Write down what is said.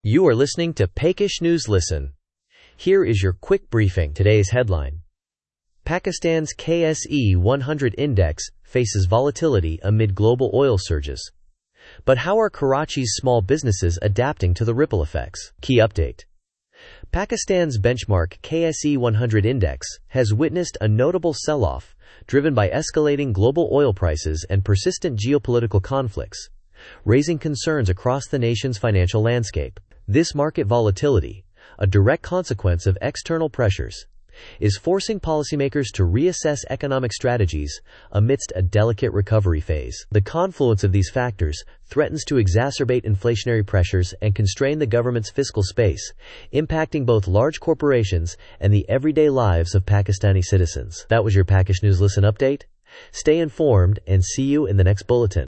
You are listening to Pakish News Listen. Here is your quick briefing. Today's headline. Pakistan's KSE 100 index faces volatility amid global oil surges. But how are Karachi's small businesses adapting to the ripple effects? Key update. Pakistan's benchmark KSE 100 index has witnessed a notable sell-off, driven by escalating global oil prices and persistent geopolitical conflicts, raising concerns across the nation's financial landscape. This market volatility, a direct consequence of external pressures, is forcing policymakers to reassess economic strategies amidst a delicate recovery phase. The confluence of these factors threatens to exacerbate inflationary pressures and constrain the government's fiscal space, impacting both large corporations and the everyday lives of Pakistani citizens. That was your Pakish News Listen update. Stay informed and see you in the next bulletin.